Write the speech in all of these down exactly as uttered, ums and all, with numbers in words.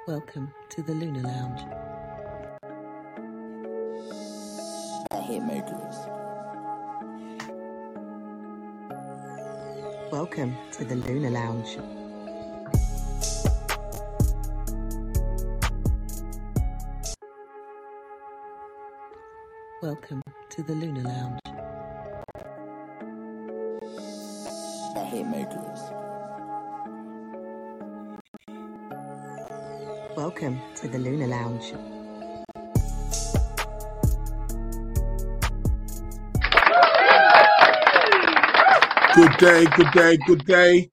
Welcome to the Lunar Lounge. Hitmakers. Welcome to the Lunar Lounge. Welcome to the Lunar Lounge. Hitmakers. Welcome to the Lunar Lounge. Good day, good day, good day.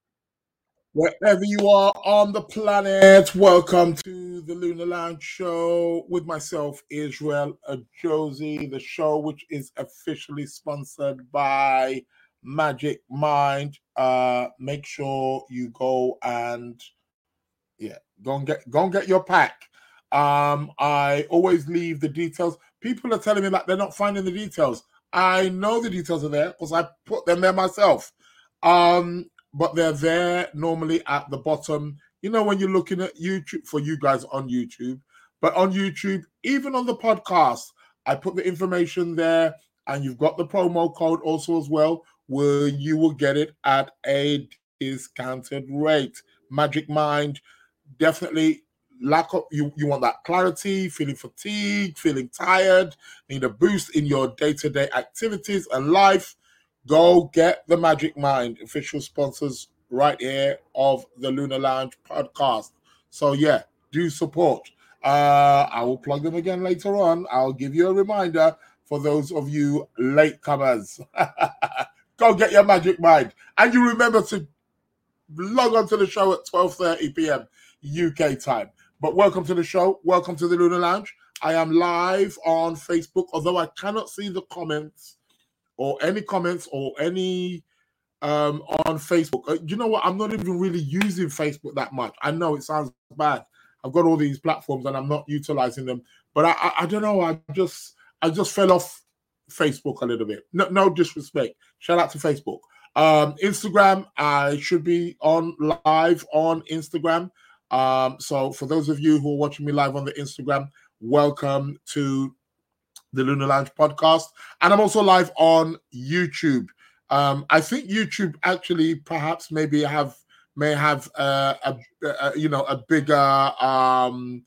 Wherever you are on the planet, welcome to the Lunar Lounge show with myself, Israel Josie, the show which is officially sponsored by Magic Mind. Uh, make sure you go and yeah, go and get go and get your pack. Um, I always leave the details. People are telling me that they're not finding the details. I know the details are there because I put them there myself. Um, but they're there normally at the bottom. You know, when you're looking at YouTube, for you guys on YouTube, but on YouTube, even on the podcast, I put the information there, and you've got the promo code also as well, where you will get it at a discounted rate. Magic Mind, definitely lack of you you want that clarity, feeling fatigued, feeling tired, need a boost in your day-to-day activities and life. Go get the Magic Mind, official sponsors right here of the Lunar Lounge podcast. So yeah, do support. uh I will plug them again later on. I'll give you a reminder for those of you latecomers. Go get your Magic Mind, and you remember to log on to the show at twelve thirty p.m. U K time. But welcome to the show. Welcome to the Lunar Lounge. I am live on Facebook, although I cannot see the comments or any comments or any um, on Facebook. Uh, you know what? I'm not even really using Facebook that much. I know it sounds bad. I've got all these platforms and I'm not utilizing them. But I, I, I don't know. I just I just fell off Facebook a little bit. No, no disrespect. Shout out to Facebook. Um, Instagram, I should be on live on Instagram. Um, so for those of you who are watching me live on the Instagram, welcome to the Lunar Lounge podcast. And I'm also live on YouTube. Um, I think YouTube actually perhaps maybe have may have uh, a, a you know a bigger um,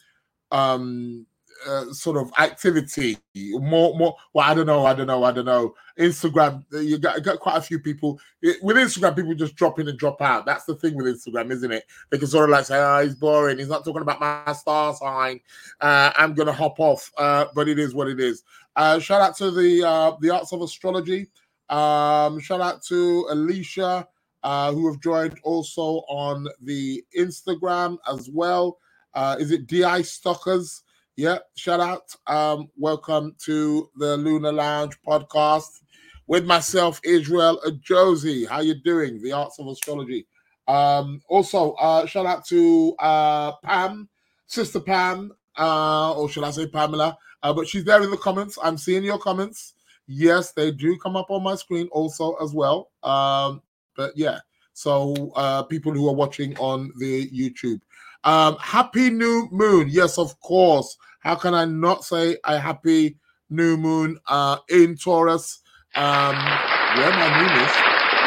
um, uh, sort of activity, more more. Well, I don't know, I don't know, I don't know. Instagram, you got, got quite a few people it, with Instagram. People just drop in and drop out. That's the thing with Instagram, isn't it? They can sort of like say, "Oh, he's boring. He's not talking about my star sign. Uh, I'm gonna hop off." Uh, but it is what it is. Uh, shout out to the uh, the Arts of Astrology. Um, shout out to Alicia, uh, who have joined also on the Instagram as well. Uh, is it D I Stockers? Yeah, shout out. Um, welcome to the Lunar Lounge podcast with myself, Israel Josie. How you doing? The Arts of Astrology. Um, also, uh, shout out to uh, Pam, Sister Pam, uh, or should I say Pamela? Uh, but she's there in the comments. I'm seeing your comments. Yes, they do come up on my screen also as well. Um, but yeah, so uh, people who are watching on the YouTube. Um, happy new moon. Yes, of course. How can I not say a happy new moon uh, in Taurus? Um, where my moon is.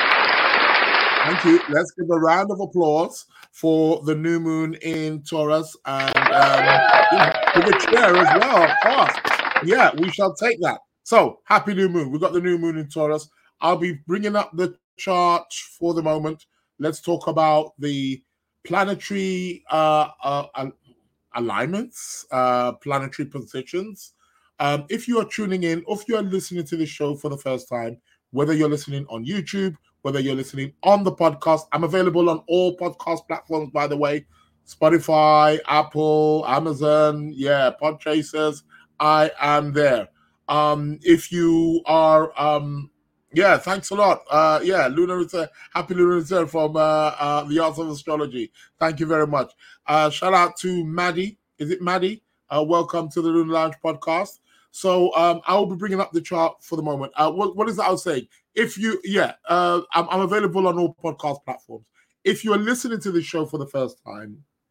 Thank you. Let's give a round of applause for the new moon in Taurus, and um, you know, for the chair as well, of course. Yeah, we shall take that. So, happy new moon. We've got the new moon in Taurus. I'll be bringing up the chart for the moment. Let's talk about the planetary uh, uh, alignments, uh, planetary positions. Um, if you are tuning in, or if you are listening to this show for the first time, whether you're listening on YouTube, whether you're listening on the podcast, I'm available on all podcast platforms, by the way. Spotify, Apple, Amazon, yeah, Podchasers, I am there. Um, if you are, um, yeah, thanks a lot. Uh, yeah, Lunar Return, happy Lunar Return from uh, uh, the Arts of Astrology. Thank you very much. Uh, shout out to Maddie. Is it Maddie? Uh, welcome to the Lunar Lounge podcast. So um, I will be bringing up the chart for the moment. Uh, what, what is that I was saying? If you, yeah, uh, I'm, I'm available on all podcast platforms. If you are listening to this show for the first time,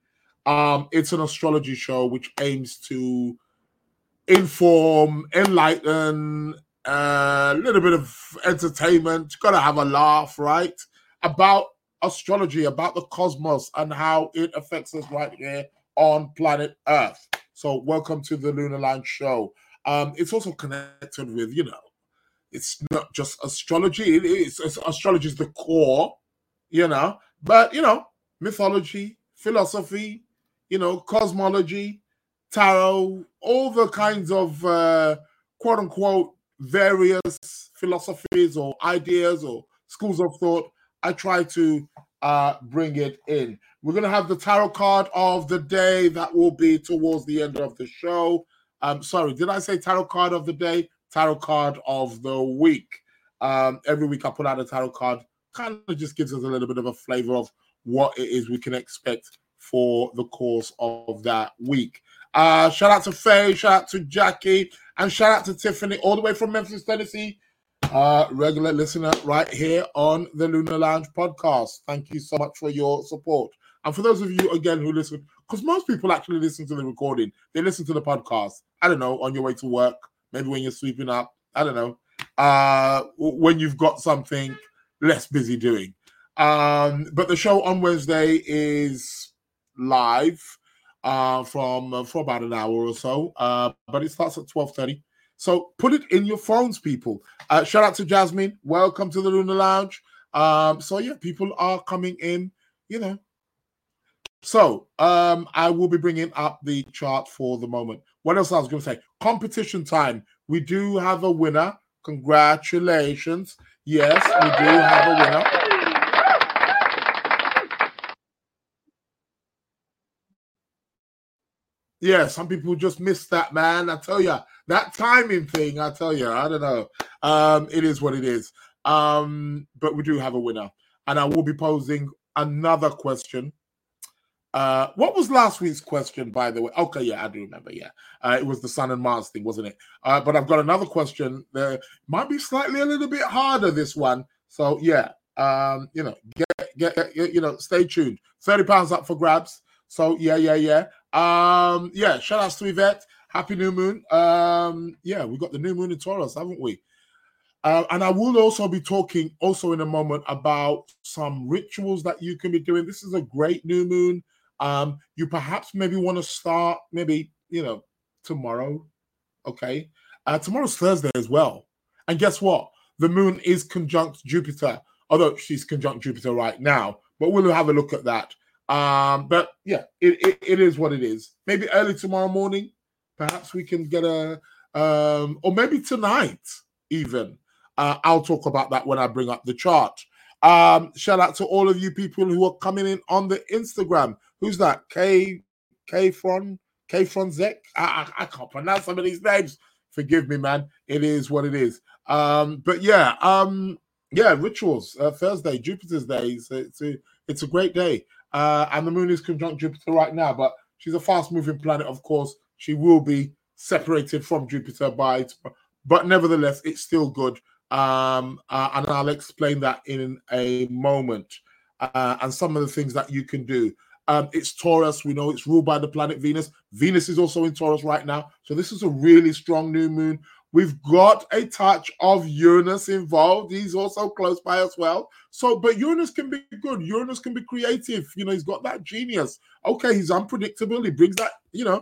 Um, it's an astrology show which aims to inform, enlighten, a uh, little bit of entertainment. Gotta have a laugh, right? About astrology, about the cosmos and how it affects us right here on planet Earth. So, welcome to the Lunar Lounge show. Um, it's also connected with, you know, it's not just astrology. It is astrology is the core, you know, but you know, mythology, philosophy, you know, cosmology, tarot, all the kinds of uh, quote unquote various philosophies or ideas or schools of thought. I try to uh, bring it in. We're going to have the tarot card of the day that will be towards the end of the show. I'm um, sorry, did I say tarot card of the day? Tarot card of the week. Um, every week I put out a tarot card. Kind of just gives us a little bit of a flavor of what it is we can expect for the course of that week. Uh, shout out to Faye, shout out to Jackie, and shout out to Tiffany, all the way from Memphis, Tennessee. Uh, regular listener right here on the Lunar Lounge podcast. Thank you so much for your support. And for those of you, again, who listen, because most people actually listen to the recording, they listen to the podcast, I don't know, on your way to work, maybe when you're sweeping up, I don't know, uh, when you've got something less busy doing. Um, but the show on Wednesday is live uh, from uh, for about an hour or so, uh, but it starts at twelve thirty. So put it in your phones, people. Uh, shout out to Jasmine. Welcome to the Lunar Lounge. Um, so yeah, people are coming in, you know. So um, I will be bringing up the chart for the moment. What else I was going to say? Competition time. We do have a winner. Congratulations. Yes, we do have a winner. Yeah, some people just missed that, man. I tell you, that timing thing, I tell you, I don't know. Um, it is what it is. Um, but we do have a winner. And I will be posing another question. Uh, what was last week's question, by the way? Okay, yeah, I do remember. Yeah, uh, it was the Sun and Mars thing, wasn't it? Uh, but I've got another question. That might be slightly a little bit harder, this one. So yeah, um, you know, get, get, get you know, stay tuned. Thirty pounds up for grabs. So yeah, yeah, yeah. Um, yeah. Shout outs to Yvette. Happy new moon. Um, yeah, we got the new moon in Taurus, haven't we? Uh, and I will also be talking also in a moment about some rituals that you can be doing. This is a great new moon. Um, you perhaps maybe want to start maybe, you know, tomorrow. Okay. Uh, tomorrow's Thursday as well. And guess what? The moon is conjunct Jupiter, although she's conjunct Jupiter right now, but we'll have a look at that. Um, but yeah, it, it, it is what it is. Maybe early tomorrow morning, perhaps we can get a, um, or maybe tonight even. Uh, I'll talk about that when I bring up the chart. Um, shout out to all of you people who are coming in on the Instagram. Who's that? K K Fron K Fronzek? I, I I can't pronounce some of these names. Forgive me, man. It is what it is. Um, but yeah, um, yeah, rituals. Uh, Thursday, Jupiter's day. It's, it's a it's a great day. Uh, and the moon is conjunct Jupiter right now, but she's a fast-moving planet. Of course, she will be separated from Jupiter by, but nevertheless, it's still good. Um, uh, and I'll explain that in a moment. Uh, and some of the things that you can do. Um, it's Taurus. We know it's ruled by the planet Venus. Venus is also in Taurus right now. So this is a really strong new moon. We've got a touch of Uranus involved. He's also close by as well. So, but Uranus can be good. Uranus can be creative. You know, he's got that genius. Okay, he's unpredictable. He brings that, you know,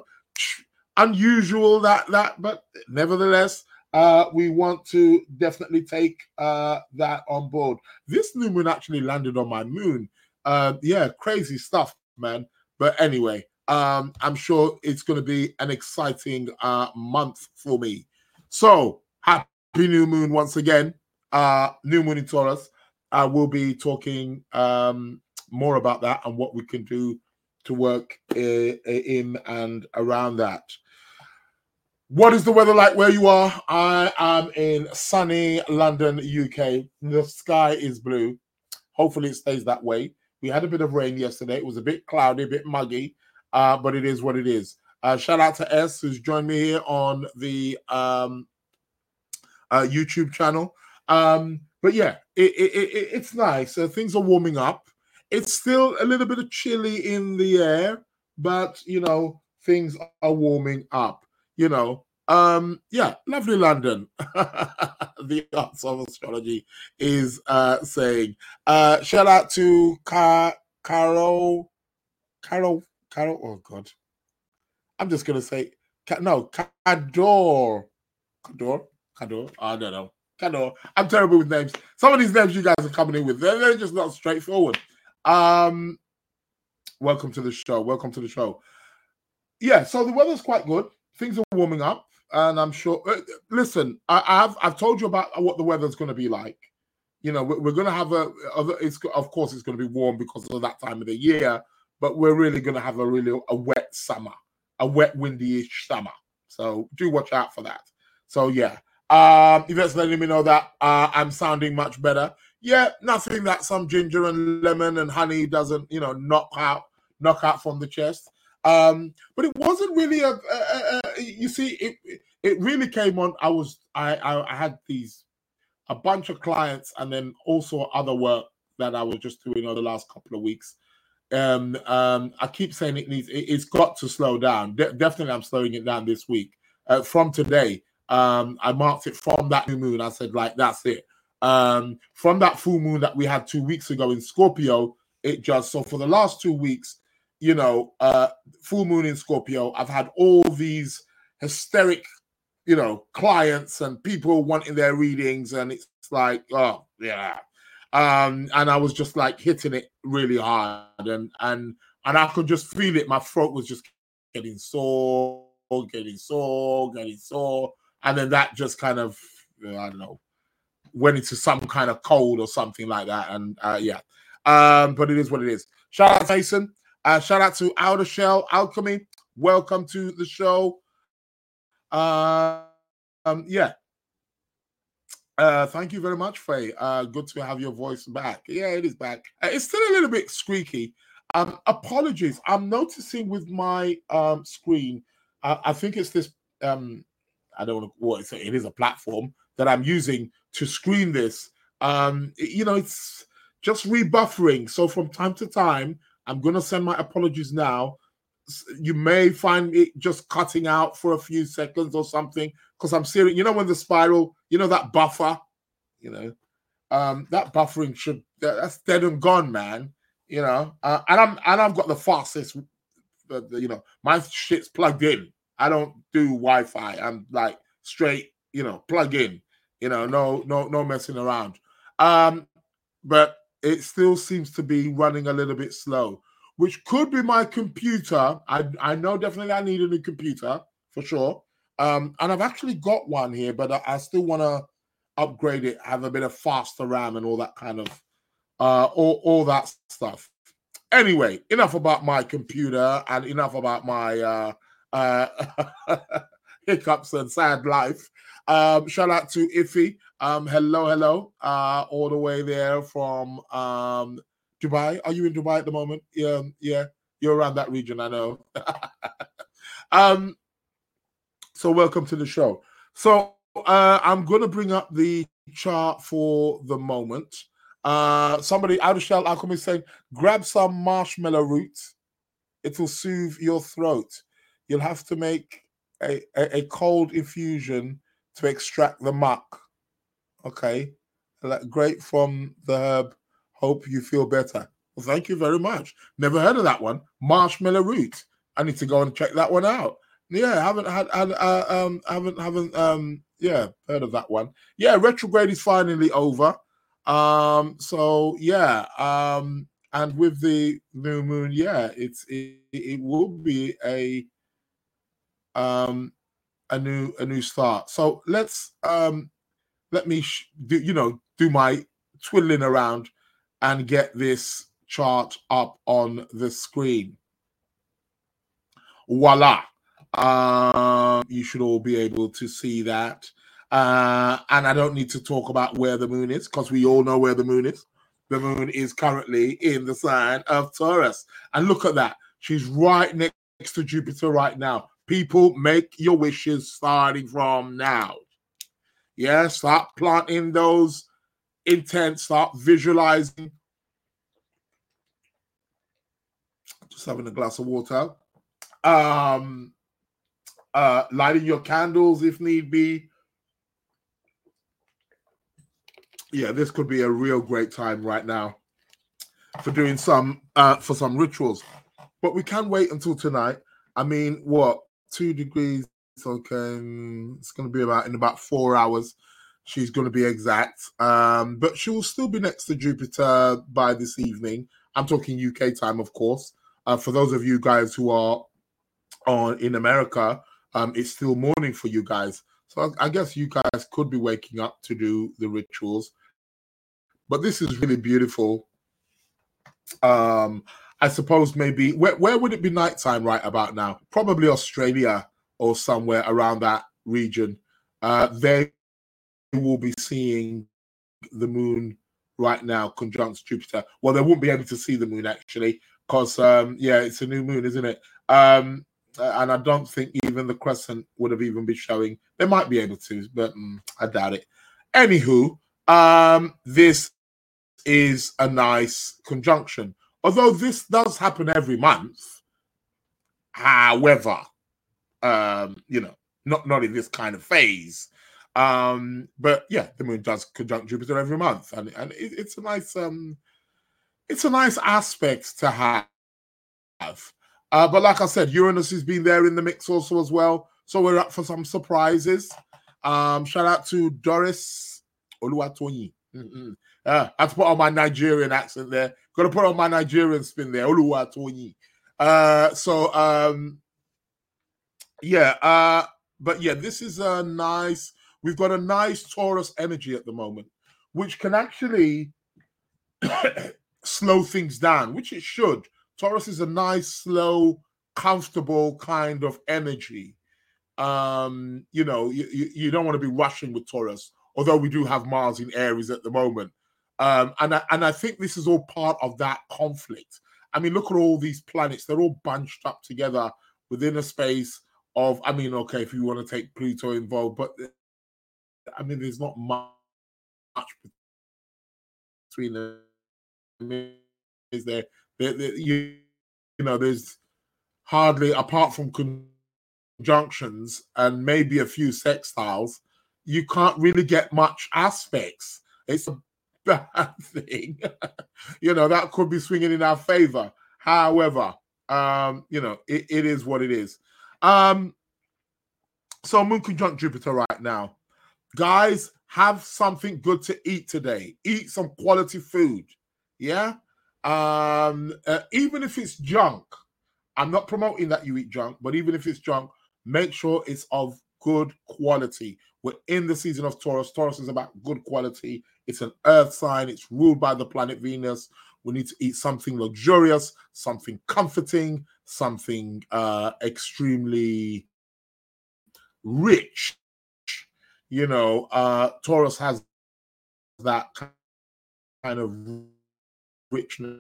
unusual, that, that, but nevertheless, Uh, we want to definitely take uh, that on board. This new moon actually landed on my moon. Uh, yeah, crazy stuff, man. But anyway, um, I'm sure it's going to be an exciting uh, month for me. So, happy new moon once again. Uh, new moon in Taurus. I will be talking um, more about that and what we can do to work uh, in and around that. What is the weather like where you are? I am in sunny London, U K. The sky is blue. Hopefully it stays that way. We had a bit of rain yesterday. It was a bit cloudy, a bit muggy, uh, but it is what it is. Uh, shout out to S, who's joined me here on the um, uh, YouTube channel. Um, but yeah, it, it, it, it's nice. Uh, things are warming up. It's still a little bit of chilly in the air, but you know, things are warming up. You know, um, yeah, lovely London. The Arts of Astrology is uh, saying. Uh, shout out to Car- Carol, Carol, Carol. Oh God, I'm just gonna say no, Cador, Cador, Cador. I don't know, Cador. I'm terrible with names. Some of these names you guys are coming in with, they're, they're just not straightforward. Um, welcome to the show. Welcome to the show. Yeah, so the weather's quite good. Things are warming up, and I'm sure. Uh, listen, I, I've I've told you about what the weather's going to be like. You know, we're, we're going to have a. It's of course it's going to be warm because of that time of the year, but we're really going to have a really a wet summer, a wet, windy-ish summer. So do watch out for that. So yeah, um, Yvette's letting me know that uh, I'm sounding much better. Yeah, nothing that some ginger and lemon and honey doesn't, you know, knock out knock out from the chest. Um, but it wasn't really a, a, a, a you see, it it really came on. I was I, I I had these a bunch of clients and then also other work that I was just doing over the last couple of weeks. Um, um, I keep saying it needs it, it's got to slow down. De- definitely, I'm slowing it down this week. Uh, from today, um, I marked it from that new moon. I said, like, that's it. Um, from that full moon that we had two weeks ago in Scorpio, it just so for the last two weeks, you know, uh, full moon in Scorpio, I've had all these hysteric, you know, clients and people wanting their readings, and it's like, oh yeah. Um, and I was just like hitting it really hard, and and and I could just feel it. My throat was just getting sore, getting sore, getting sore, and then that just kind of, I don't know, went into some kind of cold or something like that. And uh, yeah, um, but it is what it is. Shout out to Jason. Uh, shout out to Outer Shell Alchemy. Welcome to the show. Uh, um, yeah. Uh, thank you very much, Faye. Uh, good to have your voice back. Yeah, it is back. Uh, it's still a little bit squeaky. Um, apologies. I'm noticing with my um, screen, uh, I think it's this, um, I don't know what it's, it is a platform that I'm using to screen this. Um, you know, it's just rebuffering. So from time to time, I'm going to send my apologies now. You may find it just cutting out for a few seconds or something because I'm serious. You know, when the spiral, you know, that buffer, you know, um, that buffering should that, that's dead and gone, man. You know, uh, and I'm and I've got the fastest, uh, you know, my shit's plugged in. I don't do Wi-Fi. I'm like straight, you know, plug in. You know, no, no, no messing around. Um, but it still seems to be running a little bit slow, which could be my computer. I I know definitely I need a new computer for sure. Um, and I've actually got one here, but I, I still want to upgrade it, have a bit of faster RAM and all that kind of uh all, all that stuff. Anyway, enough about my computer and enough about my uh uh hiccups and sad life. Um, shout out to Iffy. Um, hello, hello. Uh, all the way there from um Dubai. Are you in Dubai at the moment? Yeah, yeah. You're around that region, I know. um, so welcome to the show. So uh, I'm going to bring up the chart for the moment. Uh, somebody out of Shell Alchemy saying, grab some marshmallow root. It will soothe your throat. You'll have to make a, a, a cold infusion to extract the muck. Okay. Great from the herb. Hope you feel better. Well, thank you very much. Never heard of that one. Marshmallow root. I need to go and check that one out. Yeah, haven't had, had uh, um, haven't haven't um, yeah, heard of that one. Yeah, retrograde is finally over. Um, so yeah, um, and with the new moon, yeah, it's it, it will be a um a new a new start. So let's um let me sh- do you know do my twiddling around and get this chart up on the screen. Voila. Um, you should all be able to see that. Uh, and I don't need to talk about where the moon is because we all know where the moon is. The moon is currently in the sign of Taurus. And look at that. She's right next to Jupiter right now. People, make your wishes starting from now. Yeah, start planting those intents, start visualizing. Just having a glass of water. um, uh, lighting your candles if need be. Yeah, this could be a real great time right now for doing some uh, for some rituals. But we can wait until tonight. I mean, what, two degrees? Okay, it's going to be about in about four hours. She's going to be exact. Um, but she will still be next to Jupiter by this evening. I'm talking U K time, of course. Uh, for those of you guys who are on in America, um, it's still morning for you guys. So I, I guess you guys could be waking up to do the rituals. But this is really beautiful. Um, I suppose maybe where where would it be nighttime right about now? Probably Australia or somewhere around that region. Uh, they will be seeing the moon right now conjunct Jupiter. Well, they won't be able to see the moon actually because um, yeah, it's a new moon, isn't it? Um, and I don't think even the crescent would have even been showing. They might be able to, but mm, I doubt it. Anywho, um, this is a nice conjunction. Although this does happen every month, however, um, you know, not, not in this kind of phase. Um, but yeah, the moon does conjunct Jupiter every month, and, and it, it's a nice um it's a nice aspect to have. Uh, but like I said, Uranus has been there in the mix also as well. So we're up for some surprises. Um, shout out to Doris Oluwatoyin. Mm-hmm. Uh, I have to put on my Nigerian accent there. Got to put on my Nigerian spin there. Oluwatoyin. Uh, so um, yeah, uh, but yeah, this is a nice. We've got a nice Taurus energy at the moment, which can actually slow things down, which it should. Taurus is a nice, slow, comfortable kind of energy. Um, you know, you, you, you don't want to be rushing with Taurus, although we do have Mars in Aries at the moment. Um, and, I, and I think this is all part of that conflict. I mean, look at all these planets. They're all bunched up together within a space of, I mean, okay, if you want to take Pluto involved, but I mean, there's not much between them. Is there, there, there you, you know, there's hardly, apart from conjunctions and maybe a few sextiles, you can't really get much aspects. It's a bad thing. You know, that could be swinging in our favor. However, um, you know, it, it is what it is. Um, so moon conjunct Jupiter right now. Guys, have something good to eat today. Eat some quality food. Yeah? Um, uh, even if it's junk, I'm not promoting that you eat junk, but even if it's junk, make sure it's of good quality. We're in the season of Taurus. Taurus is about good quality. It's an earth sign. It's ruled by the planet Venus. We need to eat something luxurious, something comforting, something uh, extremely rich. You know, uh, Taurus has that kind of richness,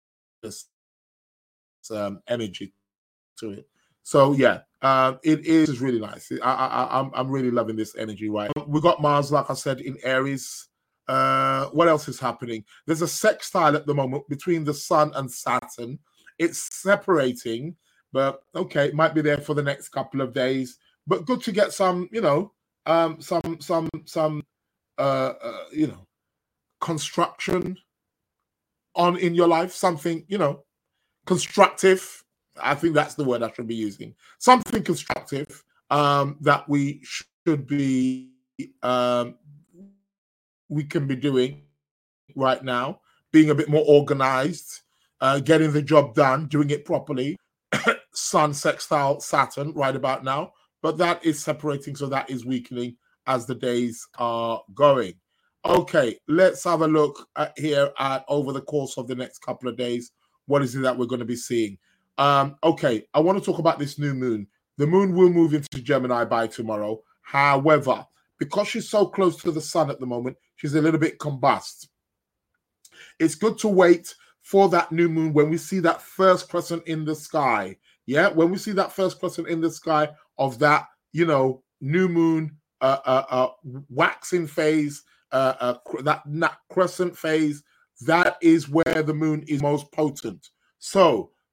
um, energy to it. So yeah, uh, it is really nice. I, I, I'm I'm really loving this energy. Right, we got Mars, like I said, in Aries. Uh, what else is happening? There's a sextile at the moment between the Sun and Saturn. It's separating, but okay, it might be there for the next couple of days. But good to get some, you know, um, some some some uh, uh, you know, construction on in your life. Something, you know, constructive. I think that's the word I should be using. Something constructive um, that we should be, um, we can be doing right now, being a bit more organized, uh, getting the job done, doing it properly. Sun sextile Saturn right about now, but that is separating, so that is weakening as the days are going. Okay, let's have a look at here at over the course of the next couple of days. What is it that we're going to be seeing? Um, okay, I want to talk about this new moon. The moon will move into Gemini by tomorrow. However, because she's so close to the sun at the moment, she's a little bit combust. It's good to wait for that new moon when we see that first crescent in the sky. Yeah, when we see that first crescent in the sky of that, you know, new moon uh, uh, uh, waxing phase, uh, uh, that, that crescent phase, that is where the moon is most potent. So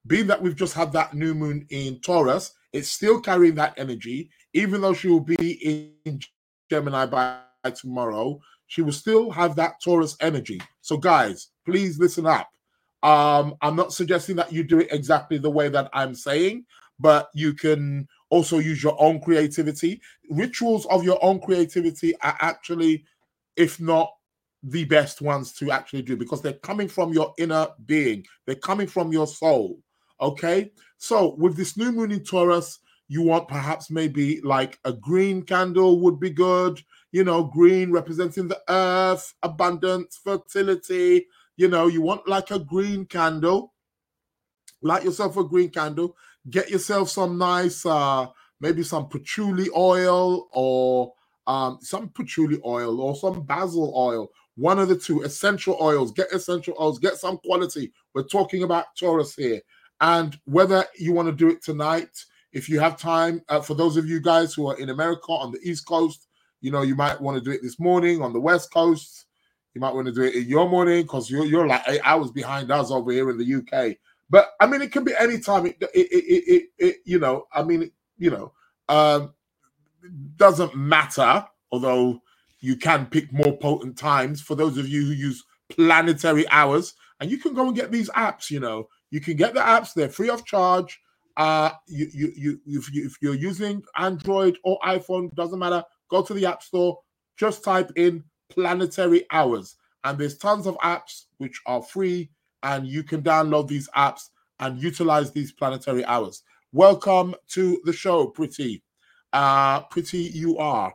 being that we've just had that new moon in Taurus, it's still carrying that energy, even though she will be in Gemini by tomorrow, she will still have that Taurus energy. So guys, please listen up. Um, I'm not suggesting that you do it exactly the way that I'm saying, but you can also use your own creativity. Rituals of your own creativity are actually, if not the best ones to actually do, because they're coming from your inner being. They're coming from your soul. Okay? So with this new moon in Taurus, you want perhaps maybe like a green candle would be good. You know, green representing the earth, abundance, fertility. You know, you want like a green candle. Light yourself a green candle. Get yourself some nice, uh, maybe some patchouli oil or um, some patchouli oil or some basil oil. One of the two essential oils. Get essential oils. Get some quality. We're talking about Taurus here. And whether you want to do it tonight, if you have time, uh, for those of you guys who are in America on the East Coast, you know, you might want to do it this morning. On the West Coast, you might want to do it in your morning because you're, you're like eight hours behind us over here in the U K. But I mean, it can be any time. It, it, it, it, it you know, I mean, you know, um, doesn't matter. Although you can pick more potent times for those of you who use planetary hours, and you can go and get these apps. You know, you can get the apps; they're free of charge. Uh, you, you, you, if, you, if you're using Android or iPhone, doesn't matter. Go to the App Store. Just type in planetary hours, and there's tons of apps which are free. And you can download these apps and utilize these planetary hours. Welcome to the show, Pretty. Uh, pretty you are.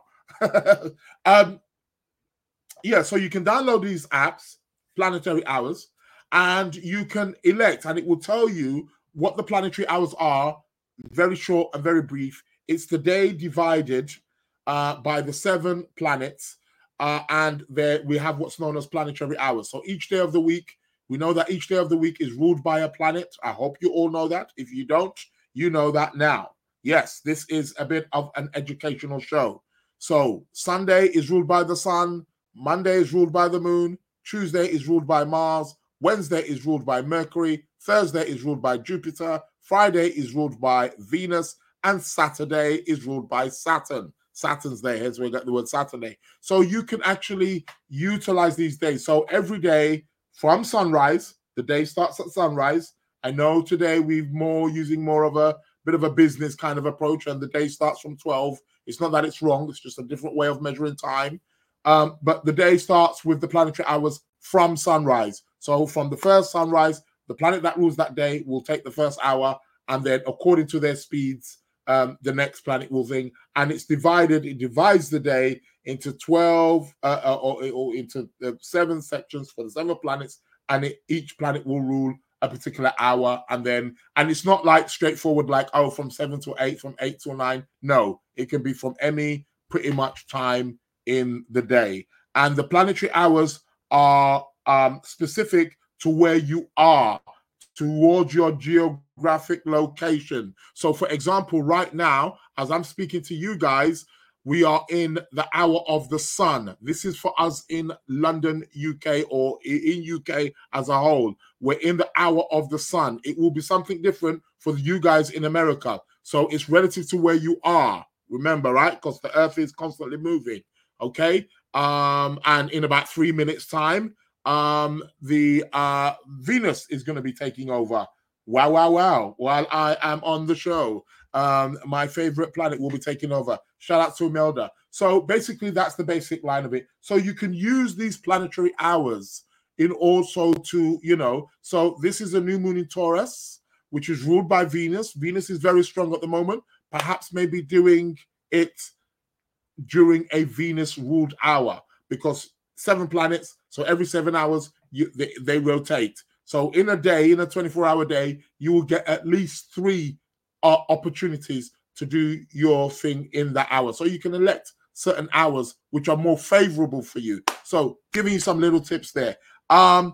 um, yeah, so you can download these apps, planetary hours, and you can elect, and it will tell you what the planetary hours are. Very short and very brief. It's the day divided uh, by the seven planets, uh, and there we have what's known as planetary hours. So each day of the week, we know that each day of the week is ruled by a planet. I hope you all know that. If you don't, you know that now. Yes, this is a bit of an educational show. So Sunday is ruled by the sun. Monday is ruled by the moon. Tuesday is ruled by Mars. Wednesday is ruled by Mercury. Thursday is ruled by Jupiter. Friday is ruled by Venus. And Saturday is ruled by Saturn. Saturn's there, hence we got the word Saturday. So you can actually utilize these days. So every day, from sunrise, the day starts at sunrise. I know today we're more using more of a bit of a business kind of approach, and the day starts from twelve. It's not that it's wrong, it's just a different way of measuring time. Um, but the day starts with the planetary hours from sunrise. So from the first sunrise, the planet that rules that day will take the first hour, and then according to their speeds, um, the next planet will thing. And it's divided, it divides the day into twelve uh, uh, or, or into uh, seven sections for the seven planets, and it, each planet will rule a particular hour. And then, and it's not like straightforward, like, oh, from seven to eight, from eight to nine. No, it can be from any pretty much time in the day. And the planetary hours are um, specific to where you are, towards your geographic location. So, for example, right now, as I'm speaking to you guys, we are in the hour of the sun. This is for us in London, U K, or in U K as a whole. We're in the hour of the sun. It will be something different for you guys in America. So it's relative to where you are. Remember, right? Because the earth is constantly moving. Okay? Um, and in about three minutes' time, um, the uh, Venus is going to be taking over. Wow, wow, wow. While I am on the show, um, my favorite planet will be taking over. Shout out to Imelda. So basically, that's the basic line of it. So you can use these planetary hours in also to, you know, so this is a new moon in Taurus, which is ruled by Venus. Venus is very strong at the moment. Perhaps maybe doing it during a Venus-ruled hour, because seven planets, so every seven hours, you, they, they rotate. So in a day, in a twenty-four hour day, you will get at least three uh, opportunities to do your thing in that hour. So you can elect certain hours which are more favorable for you. So giving you some little tips there. Um,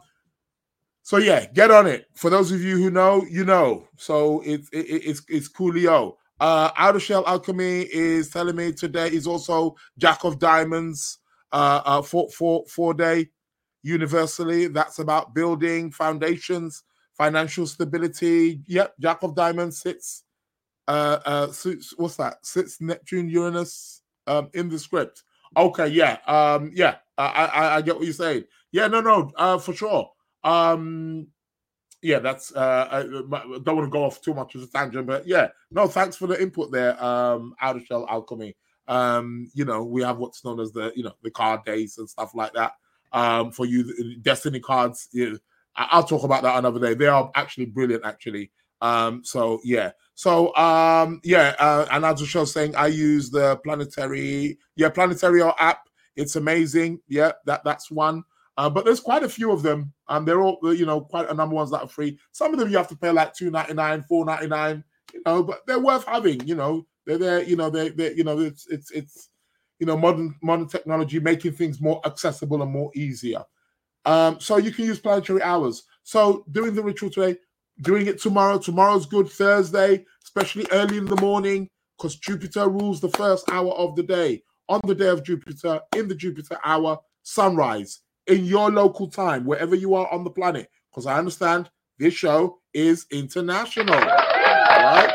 so yeah, get on it. For those of you who know, you know. So it's it, it's it's coolio. Uh, Outer Shell Alchemy is telling me today is also Jack of Diamonds, uh, uh, four, four, four day universally. That's about building foundations, financial stability. Yep, Jack of Diamonds sits. Uh, uh, sits, what's that? Sits Neptune, Uranus um, in the script. Okay, yeah, um, yeah. I, I I get what you're saying. Yeah, no, no, uh, for sure. Um, yeah, that's. Uh, I, I don't want to go off too much of a tangent, but yeah, no, thanks for the input there. Um, Outer Shell Alchemy. Um, you know, we have what's known as the, you know, the card days and stuff like that. Um, for you, Destiny cards. You know, I'll talk about that another day. They are actually brilliant, actually. Um, so yeah, so um, yeah, uh, and Outer Shell saying I use the Planetary, yeah, Planetario app. It's amazing. Yeah, that that's one. Uh, but there's quite a few of them, and they're all, you know, quite a number of ones that are free. Some of them you have to pay like two ninety-nine, four ninety-nine, you know, but they're worth having. You know, they're there. You know, they they you know, it's it's it's you know, modern modern technology making things more accessible and more easier. Um, so you can use planetary hours. So doing the ritual today, doing it tomorrow. Tomorrow's good. Thursday, especially early in the morning, because Jupiter rules the first hour of the day. On the day of Jupiter, in the Jupiter hour, sunrise. In your local time, wherever you are on the planet, because I understand this show is international, right?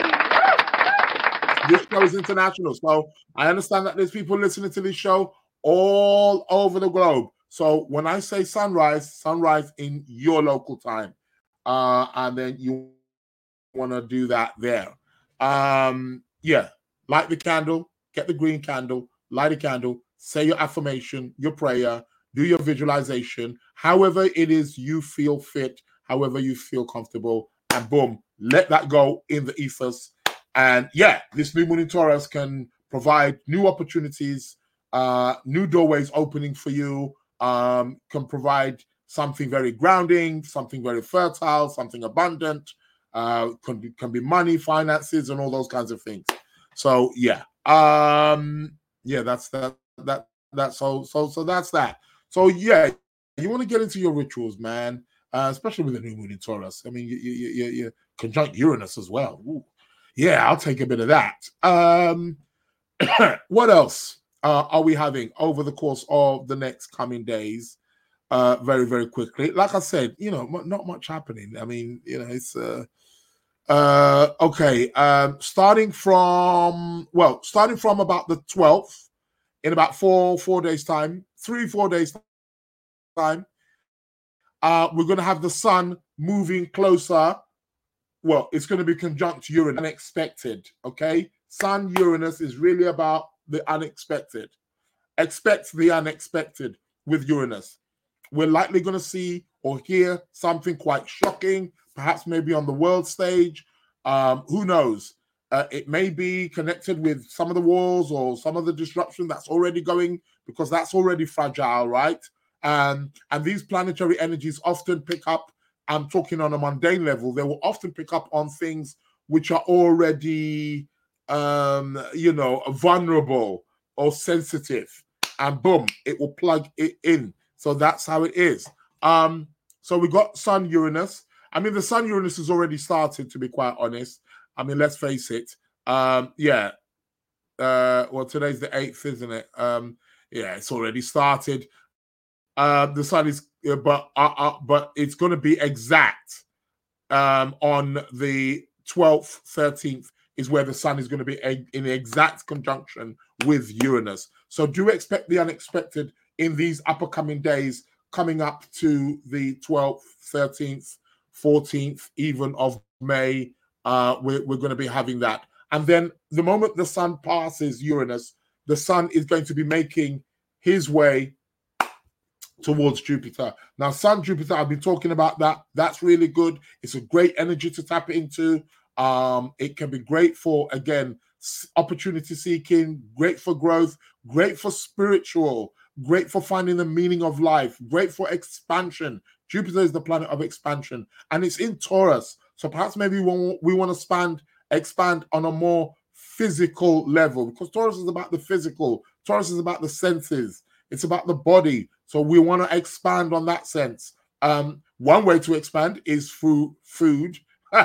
This show is international, so I understand that there's people listening to this show all over the globe. So when I say sunrise, sunrise in your local time, uh, and then you want to do that there. Um, yeah, light the candle, get the green candle, light a candle, say your affirmation, your prayer, do your visualization, however it is you feel fit, however you feel comfortable, and boom, let that go in the ethers. And yeah, this new moon in Taurus can provide new opportunities, uh, new doorways opening for you, um, can provide something very grounding, something very fertile, something abundant, uh, can be, can be money, finances, and all those kinds of things. So yeah, um, yeah, that's that, that, that, so, so, so that's that. So yeah, you want to get into your rituals, man, uh, especially with the new moon in Taurus. I mean, you you you, you conjunct Uranus as well. Ooh. Yeah, I'll take a bit of that. Um, what else uh, are we having over the course of the next coming days? Uh, very very quickly. Like I said, you know, not much happening. I mean, you know, it's uh, uh, okay. Um, starting from well, starting from about the twelfth. In about four four days time, three four days time, uh, we're going to have the sun moving closer. Well, it's going to be conjunct Uranus, unexpected. Okay, Sun Uranus is really about the unexpected. Expect the unexpected with Uranus. We're likely going to see or hear something quite shocking, perhaps maybe on the world stage. Um, who knows? Uh, it may be connected with some of the wars or some of the disruption that's already going, because that's already fragile, right? Um, and these planetary energies often pick up, I'm talking on a mundane level, they will often pick up on things which are already, um, you know, vulnerable or sensitive. And boom, it will plug it in. So that's how it is. Um, so we got Sun Uranus. I mean, the Sun Uranus has already started, to be quite honest. I mean, let's face it. Um, yeah. Uh, well, today's the eighth, isn't it? Um, yeah, it's already started. Uh, the sun is, uh, but uh, uh, but it's going to be exact um, on the twelfth, thirteenth is where the sun is going to be a, in exact conjunction with Uranus. So do expect the unexpected in these upcoming days, coming up to the twelfth, thirteenth, fourteenth, even of May. Uh, we're, we're going to be having that. And then the moment the sun passes Uranus, the sun is going to be making his way towards Jupiter. Now, Sun Jupiter, I've been talking about that. That's really good. It's a great energy to tap into. Um, it can be great for, again, opportunity seeking, great for growth, great for spiritual, great for finding the meaning of life, great for expansion. Jupiter is the planet of expansion, and it's in Taurus. So perhaps maybe we want, we want to expand, expand on a more physical level, because Taurus is about the physical. Taurus is about the senses. It's about the body. So we want to expand on that sense. Um, one way to expand is through food.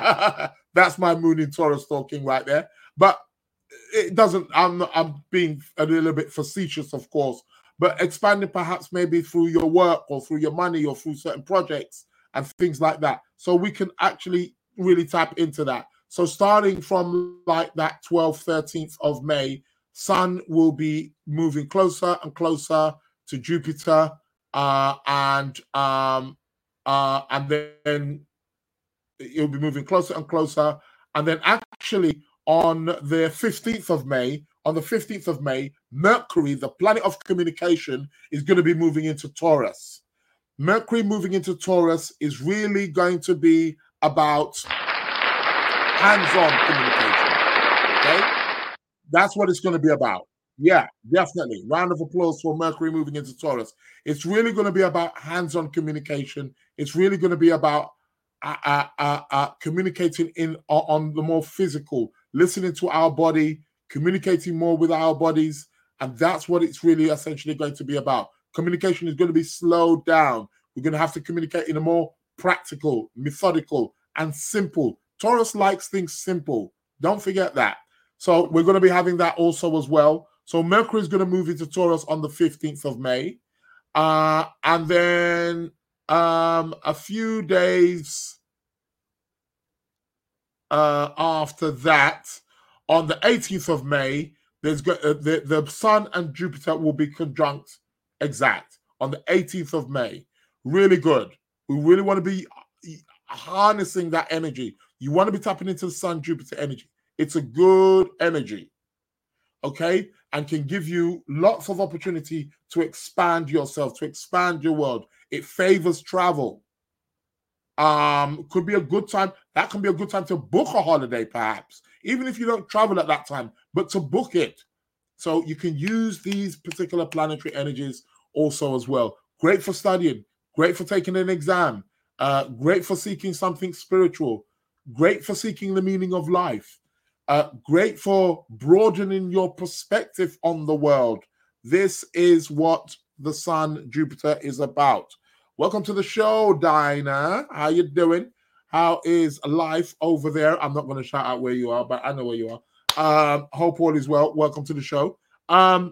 That's my moon in Taurus talking right there. But it doesn't, I'm, I'm being a little bit facetious, of course, but expanding perhaps maybe through your work or through your money or through certain projects and things like that. So we can actually really tap into that. So starting from like that twelfth, thirteenth of May, Sun will be moving closer and closer to Jupiter, uh, and um, uh, and then it'll be moving closer and closer. And then actually on the fifteenth of May, on the fifteenth of May, Mercury, the planet of communication, is going to be moving into Taurus. Mercury moving into Taurus is really going to be about hands-on communication. Okay? That's what it's going to be about. Yeah, definitely. Round of applause for Mercury moving into Taurus. It's really going to be about hands-on communication. It's really going to be about uh, uh, uh, uh, communicating in uh, on the more physical, listening to our body, communicating more with our bodies. And that's what it's really essentially going to be about. Communication is going to be slowed down. We're going to have to communicate in a more practical, methodical, and simple. Taurus likes things simple. Don't forget that. So we're going to be having that also as well. So Mercury is going to move into Taurus on the fifteenth of May. Uh, and then um, a few days uh, after that, on the eighteenth of May, there's go- uh, the, the Sun and Jupiter will be conjunct exact on the eighteenth of May. Really good. We really want to be harnessing that energy. You want to be tapping into the Sun Jupiter energy. It's a good energy, okay, and can give you lots of opportunity to expand yourself, to expand your world. It favors travel. Um, could be a good time. That can be a good time to book a holiday, perhaps, even if you don't travel at that time, but to book it. So you can use these particular planetary energies also as well. Great for studying, great for taking an exam, uh, great for seeking something spiritual, great for seeking the meaning of life. Uh, great for broadening your perspective on the world. This is what the Sun Jupiter is about. Welcome to the show, Dinah. How you doing? How is life over there? I'm not going to shout out where you are, but I know where you are. Um, hope all is well. Welcome to the show. Um,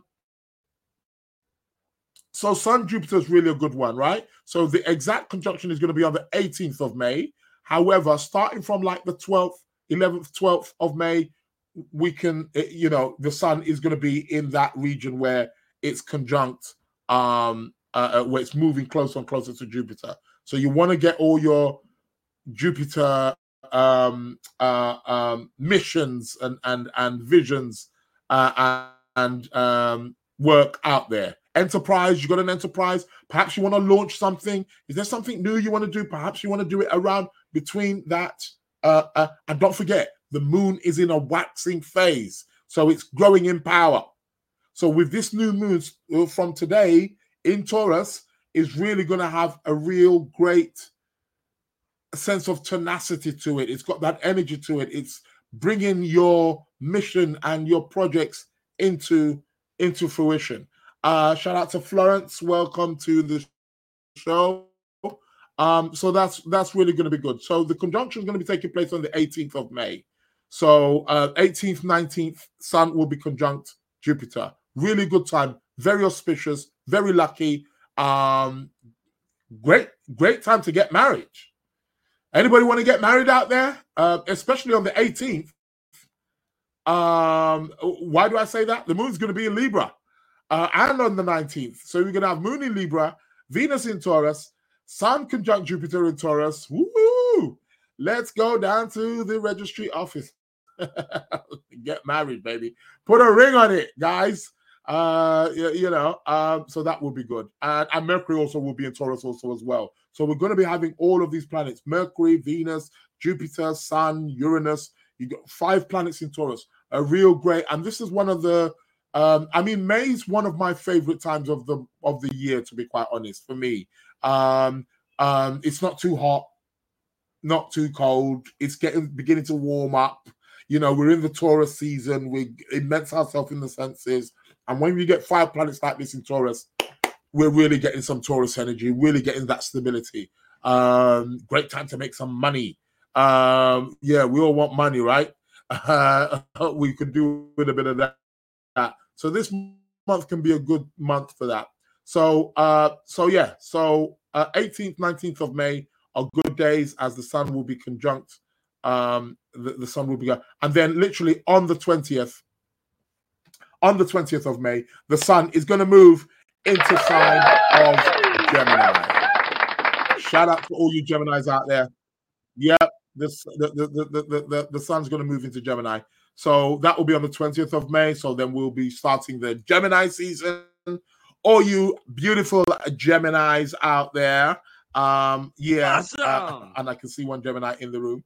so Sun Jupiter is really a good one, right? So the exact conjunction is going to be on the eighteenth of May. However, starting from like the twelfth, eleventh, twelfth of May, we can, you know, the Sun is going to be in that region where it's conjunct, um, uh, where it's moving closer and closer to Jupiter. So you want to get all your Jupiter um, uh, um, missions and and and visions uh, and um, work out there. Enterprise, you got an enterprise. Perhaps you want to launch something. Is there something new you want to do? Perhaps you want to do it around between that. Uh, uh, and don't forget, the moon is in a waxing phase, so it's growing in power. So with this new moon from today in Taurus, is really going to have a real great sense of tenacity to it. It's got that energy to it. It's bringing your mission and your projects into, into fruition. Uh, shout out to Florence. Welcome to the show. Um, so that's that's really going to be good. So the conjunction is going to be taking place on the eighteenth of May. So uh, eighteenth, nineteenth, Sun will be conjunct Jupiter. Really good time. Very auspicious. Very lucky. Um, great, great time to get married. Anybody want to get married out there? Uh, especially on the eighteenth. Um, why do I say that? The moon's going to be in Libra. Uh, and on the nineteenth. So we're going to have Moon in Libra, Venus in Taurus, Sun conjunct Jupiter in Taurus. Woo! Let's go down to the registry office. Get married, baby. Put a ring on it, guys. Uh, you, you know, um, so that will be good. And, and Mercury also will be in Taurus also as well. So we're going to be having all of these planets, Mercury, Venus, Jupiter, Sun, Uranus. You got five planets in Taurus. A real great, and this is one of the Um, I mean, May is one of my favorite times of the of the year, to be quite honest, for me. Um, um, it's not too hot, not too cold. It's getting beginning to warm up. You know, we're in the Taurus season. We immerse ourselves in the senses. And when we get five planets like this in Taurus, we're really getting some Taurus energy, really getting that stability. Um, great time to make some money. Um, yeah, we all want money, right? Uh, we could do with a bit of that. So this month can be a good month for that. So, uh, so yeah, so uh, eighteenth, nineteenth of May are good days, as the sun will be conjunct. Um, the, the sun will be, and then literally on the twentieth, on the twentieth of May, the sun is going to move into sign of Gemini. Shout out to all you Geminis out there. Yep, this the the the the, the, the sun's going to move into Gemini. So that will be on the twentieth of May. So then we'll be starting the Gemini season. All you beautiful Geminis out there. Um, yeah. Awesome. Uh, and I can see one Gemini in the room.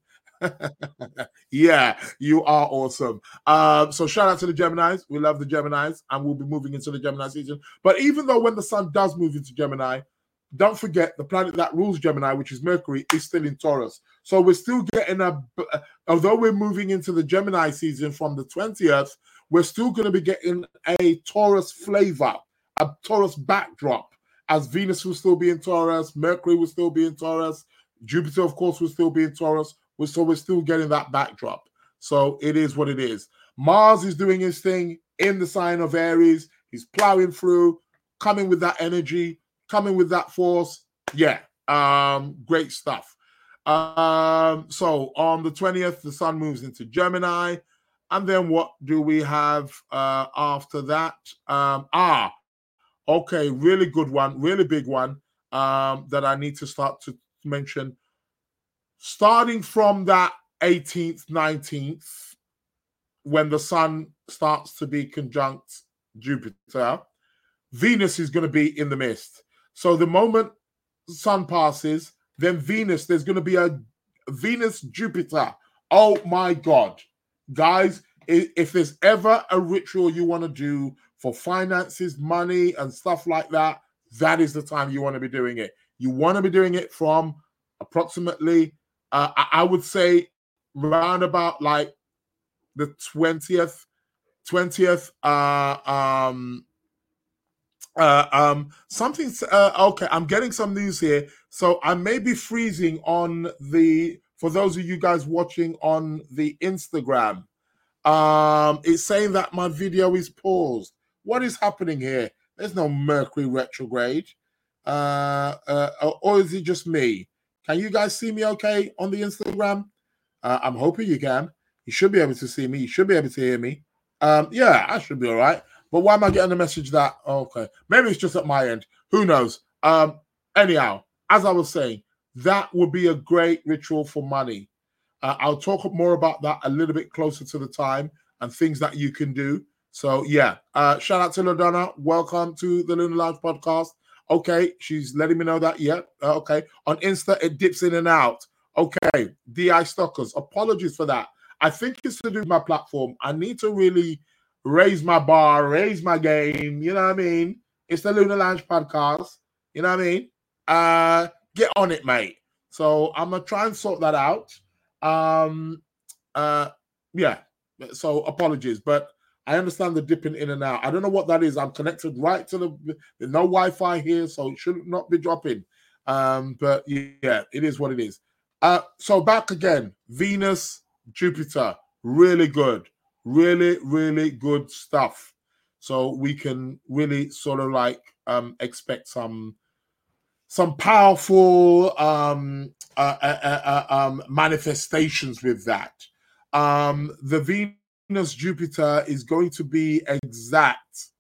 Yeah, you are awesome. Um, so shout out to the Geminis. We love the Geminis, and we'll be moving into the Gemini season. But even though when the sun does move into Gemini, don't forget the planet that rules Gemini, which is Mercury, is still in Taurus. So we're still getting a, although we're moving into the Gemini season from the twentieth, we're still going to be getting a Taurus flavor, a Taurus backdrop, as Venus will still be in Taurus, Mercury will still be in Taurus, Jupiter, of course, will still be in Taurus. So we're still getting that backdrop. So it is what it is. Mars is doing his thing in the sign of Aries. He's plowing through, coming with that energy, coming with that force. Yeah, um, great stuff. Um, so on the twentieth, the sun moves into Gemini. And then what do we have uh, after that? Um, ah, okay, really good one, really big one um, that I need to start to mention. Starting from that eighteenth, nineteenth, when the sun starts to be conjunct Jupiter, Venus is going to be in the mist. So the moment the sun passes, then Venus, there's going to be a Venus-Jupiter. Oh my God. Guys, if there's ever a ritual you want to do for finances, money, and stuff like that, that is the time you want to be doing it. You want to be doing it from approximately Uh, I would say round about like the twentieth, twentieth, uh, um, uh, um, something, uh, okay, I'm getting some news here. So I may be freezing on the, for those of you guys watching on the Instagram, um, it's saying that my video is paused. What is happening here? There's no Mercury retrograde. Uh, uh, or is it just me? Can you guys see me okay on the Instagram? Uh, I'm hoping you can. You should be able to see me. You should be able to hear me. Um, yeah, I should be all right. But why am I getting the message that, okay, maybe it's just at my end. Who knows? Um, anyhow, as I was saying, that would be a great ritual for money. Uh, I'll talk more about that a little bit closer to the time and things that you can do. So, yeah, uh, shout out to LaDonna. Welcome to the Lunar Lounge podcast. Okay, she's letting me know that. Yeah, uh, okay. On Insta, it dips in and out. Okay, D I Stockers, apologies for that. I think it's to do with my platform. I need to really raise my bar, raise my game. You know what I mean? It's the Lunar Lounge podcast. You know what I mean? Uh, get on it, mate. So I'm going to try and sort that out. Um, uh, yeah, so apologies, but I understand the dipping in and out. I don't know what that is. I'm connected right to the, there's no Wi-Fi here, so it should not be dropping. Um, but yeah, it is what it is. Uh, so back again, Venus, Jupiter, really good. Really, really good stuff. So we can really sort of like um, expect some some powerful um, uh, uh, uh, um, manifestations with that. Um, the Venus Venus Jupiter is going to be exact.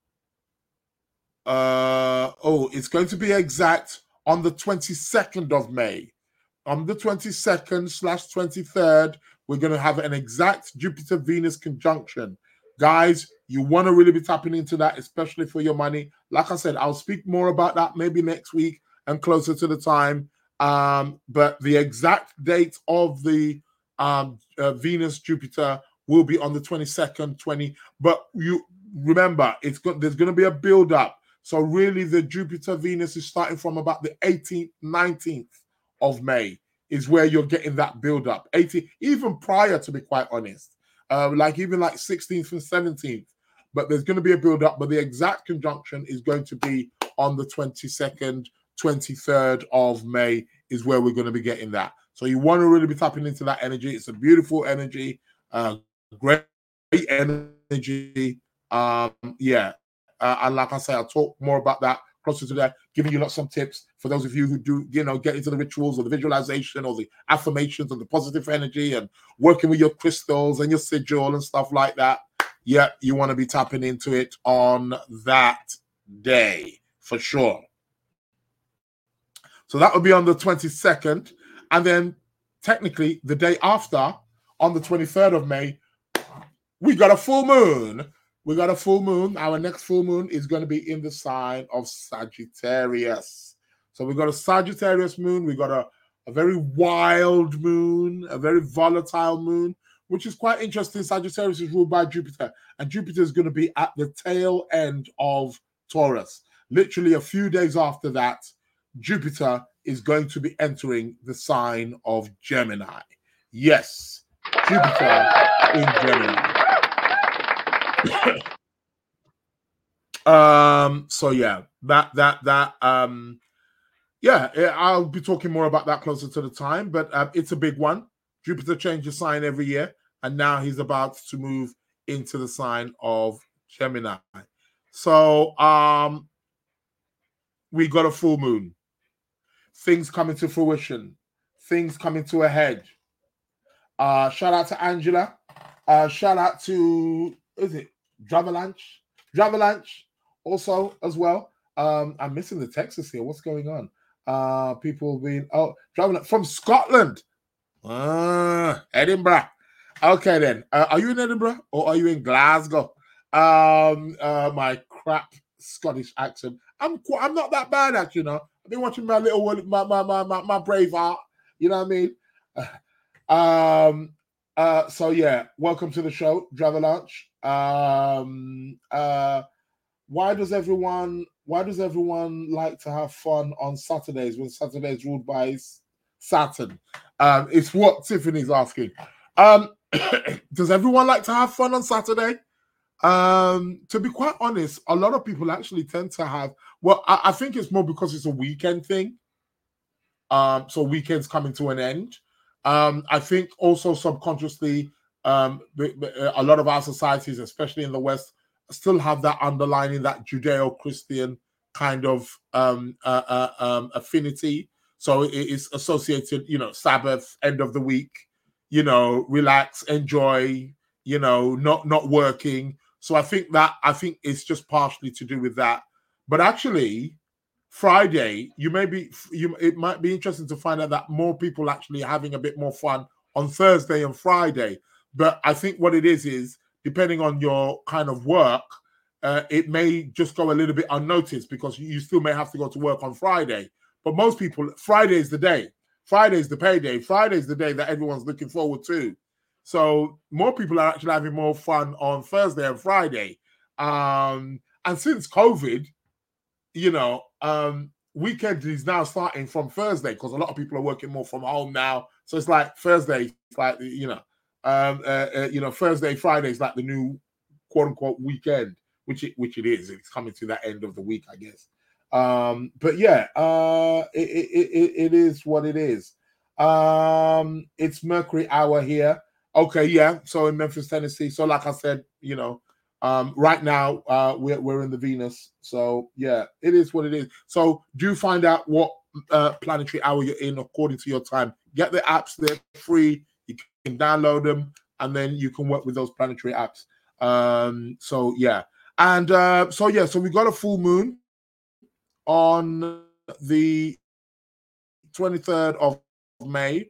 Uh, oh, it's going to be exact on the twenty-second of May. On the twenty-second slash twenty-third, we're going to have an exact Jupiter-Venus conjunction. Guys, you want to really be tapping into that, especially for your money. Like I said, I'll speak more about that maybe next week and closer to the time. Um, but the exact date of the um, uh, Venus-Jupiter will be on the twenty-second, twentieth. But you remember, it's got, there's going to be a build-up. So really, the Jupiter-Venus is starting from about the eighteenth, nineteenth of May is where you're getting that build-up. eighteenth, even prior, to be quite honest. Uh, like even like sixteenth and seventeenth. But there's going to be a build-up. But the exact conjunction is going to be on the twenty-second, twenty-third of May is where we're going to be getting that. So you want to really be tapping into that energy. It's a beautiful energy. Uh, great energy. Um, yeah. Uh, and like I say, I'll talk more about that closer to that. giving you lots of tips for those of you who do, you know, get into the rituals or the visualization or the affirmations and the positive energy and working with your crystals and your sigil and stuff like that. Yeah, you want to be tapping into it on that day for sure. So that will be on the twenty-second. And then technically the day after, on the twenty-third of May, we got a full moon. We got a full moon. Our next full moon is going to be in the sign of Sagittarius. So we got a Sagittarius moon. We got a, a very wild moon, a very volatile moon, which is quite interesting. Sagittarius is ruled by Jupiter, and Jupiter is going to be at the tail end of Taurus. Literally a few days after that, Jupiter is going to be entering the sign of Gemini. Yes, Jupiter in Gemini. um, so yeah, that, that, that, um, yeah, I'll be talking more about that closer to the time, but uh, it's a big one. Jupiter changes sign every year, and now he's about to move into the sign of Gemini. So um, we got a full moon. Things coming to fruition. Things coming to a head. Uh, shout out to Angela. Uh, shout out to, is it Dravalanche? Dravalanche also as well. Um, I'm missing the Texas here. What's going on? Uh, people being, oh, Dravalanche from Scotland. Uh, Edinburgh. Okay then. Uh, are you in Edinburgh or are you in Glasgow? Um, uh, my crap Scottish accent. I'm I'm not that bad actually. You know, I've been watching my little my my my my, my Braveheart. You know what I mean? um. Uh. So yeah. Welcome to the show, Dravalanche. Um. Uh. Why does everyone Why does everyone like to have fun on Saturdays when Saturdays ruled by Saturn? Um. It's what Tiffany's asking. Um. Does everyone like to have fun on Saturday? Um, to be quite honest, a lot of people actually tend to have, well, I, I think it's more because it's a weekend thing. Um, so weekends coming to an end. Um, I think also subconsciously, um, a lot of our societies, especially in the West, still have that underlining, that Judeo-Christian kind of um, uh, uh, um, affinity. So it is associated, you know, Sabbath, end of the week, you know, relax, enjoy, you know, not not working. So I think that I think it's just partially to do with that. But actually, Friday, you may be you it might be interesting to find out that more people actually are having a bit more fun on Thursday and Friday. But I think what it is is depending on your kind of work, uh, it may just go a little bit unnoticed because you still may have to go to work on Friday. But most people, Friday is the day. Friday is the payday. Friday is the day that everyone's looking forward to. So more people are actually having more fun on Thursday and Friday. Um, and since COVID, you know, um, weekend is now starting from Thursday because a lot of people are working more from home now. So it's like Thursday, it's like, you know, um, uh, uh, you know, Thursday, Friday is like the new quote unquote weekend, which it, which it is. It's coming to that end of the week, I guess. Um, but yeah, uh, it, it, it, it is what it is. Um, it's Mercury hour here. Okay, yeah. So in Memphis, Tennessee. So like I said, you know, um, right now uh, we're we're in the Venus. So yeah, it is what it is. So do find out what uh, planetary hour you're in according to your time. Get the apps; they're free. You can download them, and then you can work with those planetary apps. Um, so yeah, and uh, so yeah, so we got a full moon on the twenty-third of May.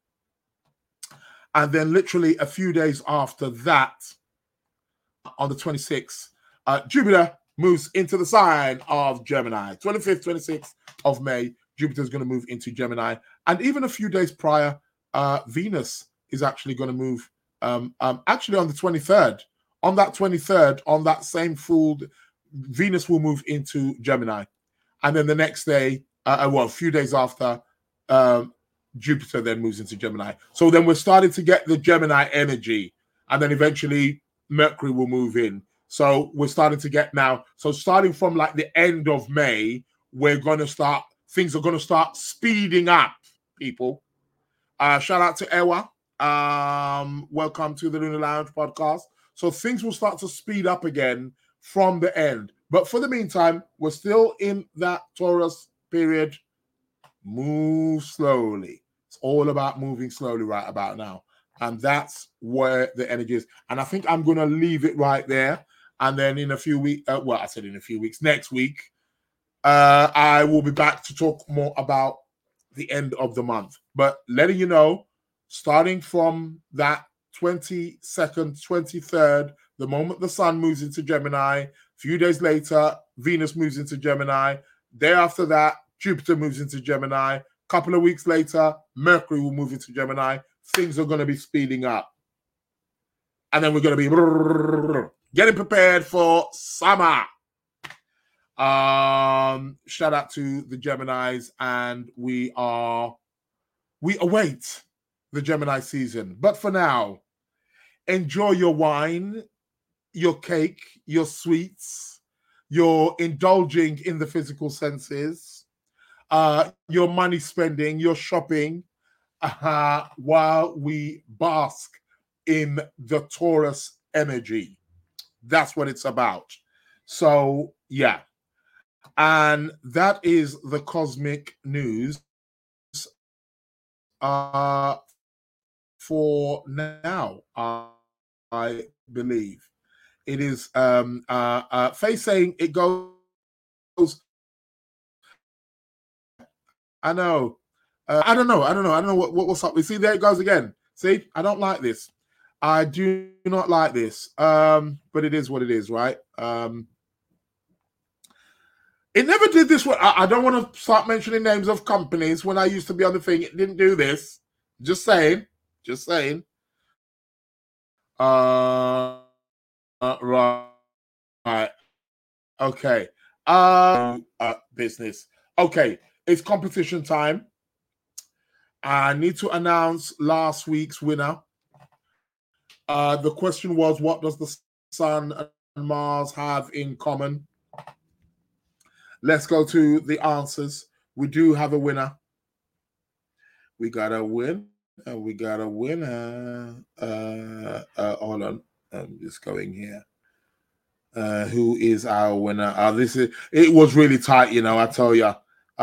And then literally a few days after that, on the twenty-sixth, uh, Jupiter moves into the sign of Gemini. twenty-fifth, twenty-sixth of May, Jupiter is going to move into Gemini. And even a few days prior, uh, Venus is actually going to move, um, um, actually on the twenty-third. On that twenty-third, on that same full, Venus will move into Gemini. And then the next day, uh, well, a few days after, um, Jupiter then moves into Gemini. So then we're starting to get the Gemini energy, and then eventually Mercury will move in. So we're starting to get now. So starting from like the end of May, we're going to start, things are going to start speeding up, people. Uh, shout out to Ewa. Um, welcome to the Lunar Lounge podcast. So things will start to speed up again from the end. But for the meantime, we're still in that Taurus period. Move slowly. It's all about moving slowly right about now. And that's where the energy is. And I think I'm going to leave it right there. And then in a few weeks, uh, well, I said in a few weeks, next week, uh, I will be back to talk more about the end of the month. But letting you know, starting from that twenty-second, twenty-third, the moment the sun moves into Gemini, a few days later, Venus moves into Gemini. Day after that, Jupiter moves into Gemini. A couple of weeks later, Mercury will move into Gemini. Things are going to be speeding up. And then we're going to be getting prepared for summer. Um, shout out to the Geminis, and we are, we await the Gemini season. But for now, enjoy your wine, your cake, your sweets. You're indulging in the physical senses. Uh, your money spending, your shopping, uh, while we bask in the Taurus energy. That's what it's about. So, yeah. And that is the cosmic news uh, for now, uh, I believe. It is um, uh, uh, Faye saying it goes. I know. Uh, I don't know. I don't know. I don't know what, what what's up. We see there it goes again. See, I don't like this. I do not like this. Um, but it is what it is, right? Um, it never did this. I, I don't want to start mentioning names of companies. When I used to be on the thing, it didn't do this. Just saying. Just saying. Uh, uh right. Right. Okay. Uh, uh, business. Okay. It's competition time. I need to announce last week's winner. Uh, the question was, what does the Sun and Mars have in common? Let's go to the answers. We do have a winner. We got a win. Uh, we got a winner. Uh, uh, hold on. I'm just going here. Uh, who is our winner? Uh, this is. It was really tight, you know. I tell you.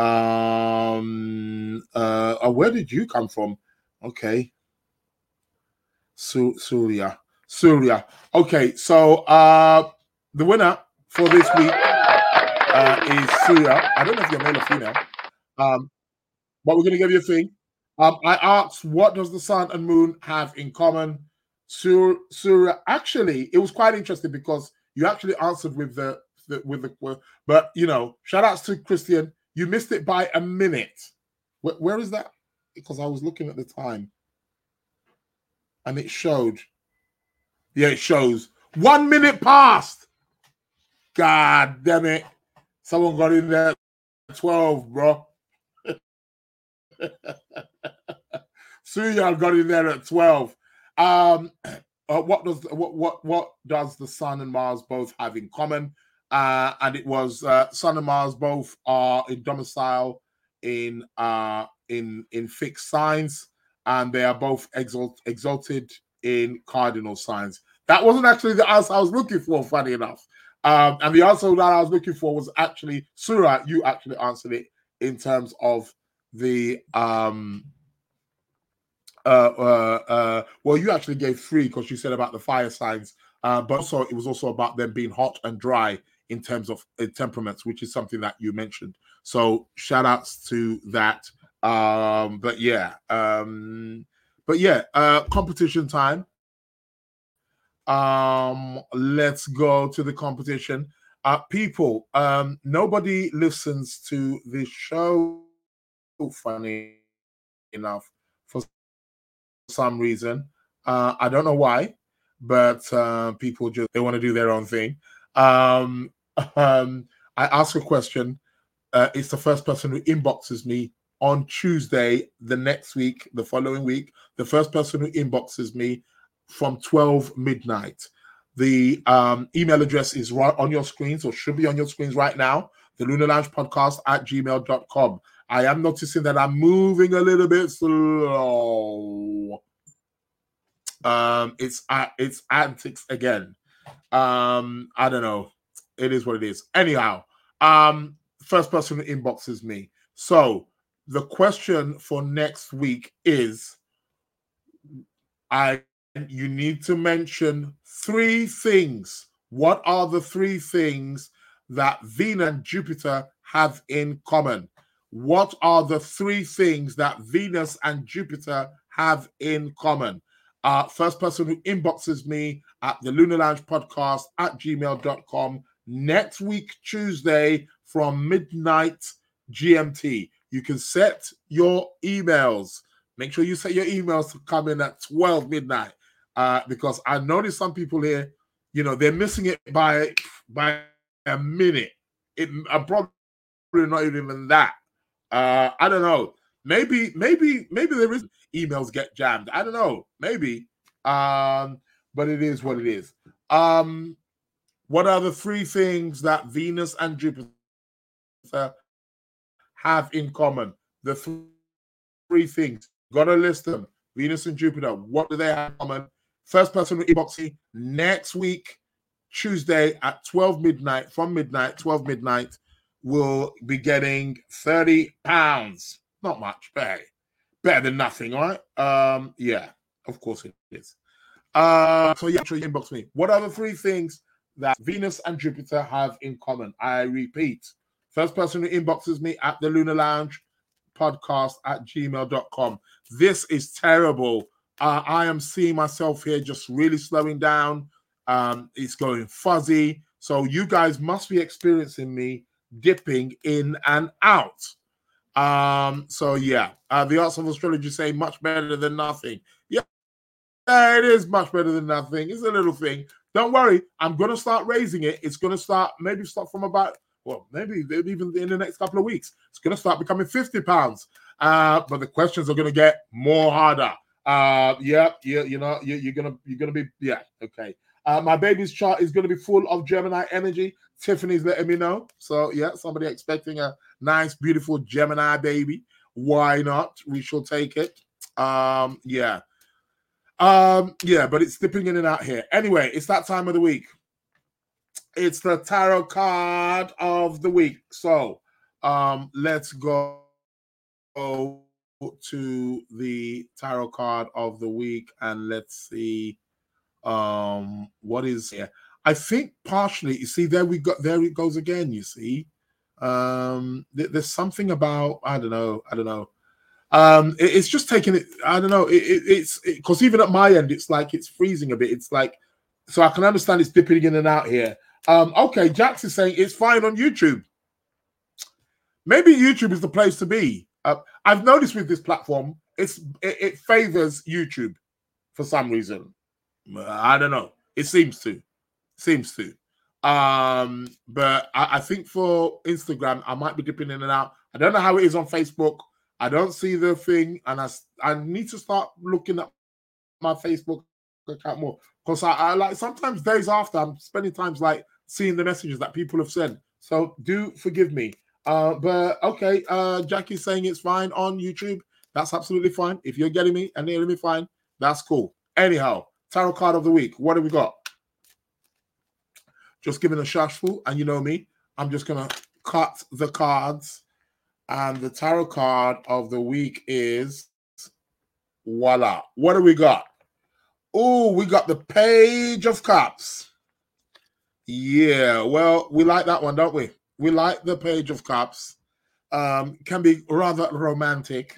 Um. Uh. uh where did you come from? Okay. Su- Surya. Surya. Okay. So, uh, the winner for this week uh, is Surya. I don't know if you're male or female. Um, but we're going to give you a thing. Um, I asked, what does the sun and moon have in common? Sur- Surya. Actually, it was quite interesting because you actually answered with the, the with the. But you know, shout outs to Christian. You missed it by a minute. Where, where is that? Because I was looking at the time, and it showed. Yeah, it shows one minute past. God damn it! Someone got in there at twelve, bro. Surya got in there at twelve. Um, uh, what does what what what does the Sun and Mars both have in common? Uh, and it was uh, Sun and Mars both are in domicile in uh in in fixed signs, and they are both exalt, exalted in cardinal signs. That wasn't actually the answer I was looking for, funny enough. Um, and the answer that I was looking for was actually Surya. You actually answered it in terms of the um uh uh uh well, you actually gave three because you said about the fire signs, uh but also it was also about them being hot and dry in terms of uh, temperaments, which is something that you mentioned. So shout outs to that. Um but yeah, um but yeah, uh competition time. Um let's go to the competition. Uh people, um nobody listens to this show, funny enough, for some reason. Uh, I don't know why, but uh, people just they want to do their own thing. Um, um, I ask a question. Uh, it's the first person who inboxes me on Tuesday, the next week, the following week. The first person who inboxes me from twelve midnight. The um, email address is right on your screens, or should be on your screens right now. The Lunar Lounge Podcast at gmail dot com. I am noticing that I'm moving a little bit slow. Um, it's uh, it's antics again. Um, I don't know. it is what it is. Anyhow, um, first person who inboxes me. So the question for next week is, I you need to mention three things. What are the three things that Venus and Jupiter have in common? What are the three things that Venus and Jupiter have in common? Uh, first person who inboxes me at the Lunar Lounge podcast at gmail dot com next week, Tuesday, from midnight G M T. You can set your emails. Make sure you set your emails to come in at twelve midnight, uh, because I noticed some people here, you know, they're missing it by by a minute. It I'm probably not even that. Uh, I don't know. Maybe, maybe, maybe there is emails get jammed. I don't know. Maybe. Um, but it is what it is. Um, what are the three things that Venus and Jupiter have in common? The th- three things. Gotta list them. Venus and Jupiter. What do they have in common? First person to inbox me next week, Tuesday at twelve midnight, from midnight, twelve midnight, will be getting thirty pounds. Not much, but hey, better than nothing, all right? Um, yeah, of course it is. Uh, so yeah, you inbox me. What are the three things that Venus and Jupiter have in common? I repeat, first person who inboxes me at the Lunar Lounge podcast at gmail dot com. This is terrible. Uh, I am seeing myself here just really slowing down. Um, it's going fuzzy. So you guys must be experiencing me dipping in and out. Um, so yeah, uh, the Arts of Astrology say much better than nothing. Yeah, yeah, it is much better than nothing. It's a little thing. Don't worry, I'm going to start raising it. It's going to start, maybe start from about, well, maybe even in the next couple of weeks. It's going to start becoming fifty pounds. Uh, but the questions are going to get more harder. Uh, yeah, yeah, you know, you, you're going to, you're going to be, yeah, okay. Uh, my baby's chart is going to be full of Gemini energy. Tiffany's letting me know. So, yeah, somebody expecting a nice, beautiful Gemini baby. Why not? We shall take it. Um, yeah. Um, yeah, but it's dipping in and out here. Anyway, it's that time of the week. It's the tarot card of the week. So, um, let's go to the tarot card of the week and let's see um what is here. I think partially, you see, there we go, there it goes again, you see. Um th- there's something about, I don't know, I don't know. Um it, it's just taking it, I don't know, it, it, it's because it, even at my end, it's like it's freezing a bit. It's like, so I can understand it's dipping in and out here. Um okay, Jax is saying it's fine on YouTube. Maybe YouTube is the place to be. uh, I've noticed with this platform, it's it, it favors YouTube for some reason. I don't know. It seems to. Seems to. Um, but I, I think for Instagram, I might be dipping in and out. I don't know how it is on Facebook. I don't see the thing, and I, I need to start looking at my Facebook account more. Because I, I like sometimes days after, I'm spending times like seeing the messages that people have sent. So do forgive me. Uh, but okay, uh, Jackie's saying it's fine on YouTube. That's absolutely fine. If you're getting me and hearing me fine, that's cool. Anyhow, tarot card of the week. What have we got? Just giving a shuffle, and you know me, I'm just going to cut the cards. And the tarot card of the week is, voila. What do we got? Oh, we got the Page of Cups. Yeah, well, we like that one, don't we? We like the Page of Cups. Um, can be rather romantic.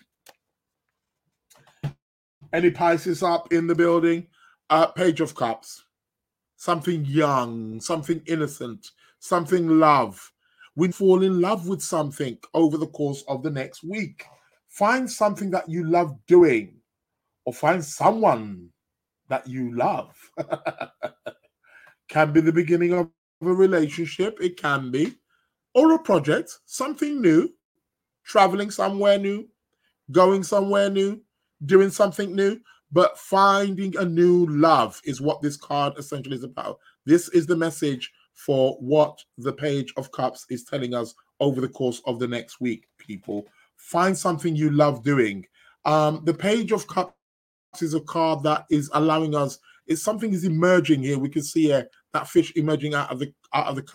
Any Pisces up in the building? Uh, Page of Cups. Something young, something innocent, something love. We fall in love with something over the course of the next week. Find something that you love doing, or find someone that you love. Can be the beginning of a relationship. It can be. Or a project, something new, traveling somewhere new, going somewhere new, doing something new. But finding a new love is what this card essentially is about. This is the message for what the Page of Cups is telling us over the course of the next week, people. Find something you love doing. Um, the Page of Cups is a card that is allowing us, it's something is emerging here. We can see here that fish emerging out of the out of the cup.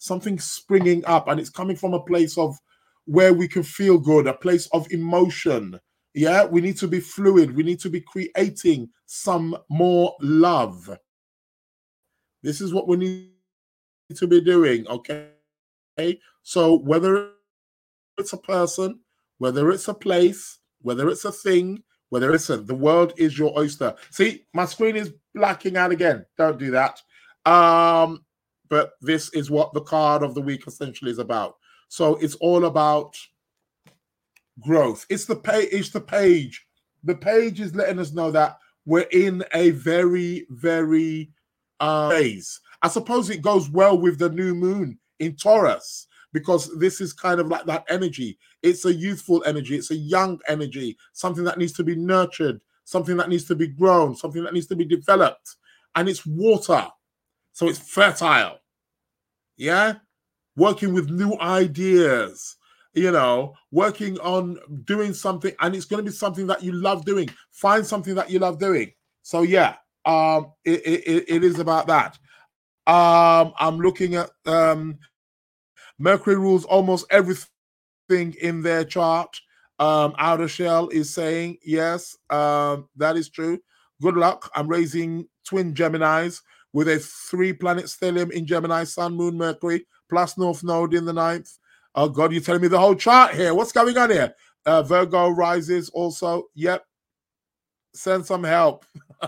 something springing up, and it's coming from a place of where we can feel good, a place of emotion. Yeah, we need to be fluid. We need to be creating some more love. This is what we need to be doing, okay? So whether it's a person, whether it's a place, whether it's a thing, whether it's a, the world is your oyster. See, my screen is blacking out again. Don't do that. Um, but this is what the card of the week essentially is about. So it's all about growth. It's the page. It's the page. The page is letting us know that we're in a very, very uh, phase. I suppose it goes well with the new moon in Taurus, because this is kind of like that energy. It's a youthful energy. It's a young energy, something that needs to be nurtured, something that needs to be grown, something that needs to be developed. And it's water, so it's fertile. Yeah? Working with new ideas, you know, working on doing something, and it's going to be something that you love doing. Find something that you love doing. So yeah, um, it, it, it is about that. Um, I'm looking at um, Mercury rules almost everything in their chart. Um, Outer Shell is saying, yes, um, that is true. Good luck. I'm raising twin Geminis with a three-planet stellium in Gemini, Sun, Moon, Mercury, plus North Node in the ninth. Oh, God, you're telling me the whole chart here. What's going on here? Uh, Virgo rises also. Yep. Send some help.